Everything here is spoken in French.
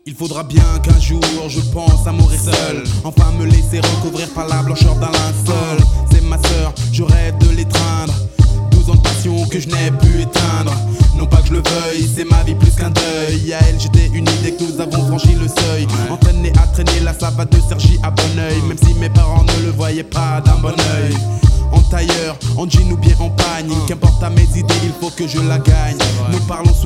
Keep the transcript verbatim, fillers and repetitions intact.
Il faudra bien qu'un jour je pense à mourir seul, enfin me laisser recouvrir par la blancheur d'un linceul. C'est ma sœur, je rêve de l'étreindre, douze ans de passion que je n'ai pu éteindre. Non pas que je le veuille, c'est ma vie plus qu'un deuil. À elle j'étais uni dès que nous avons franchi le seuil. Entraîné à traîner la savate de Sergi à bon oeil, même si mes parents ne le voyaient pas d'un bon oeil. En tailleur, en jean ou bien en pagne, qu'importe à mes idées, il faut que je la gagne. Nous parlons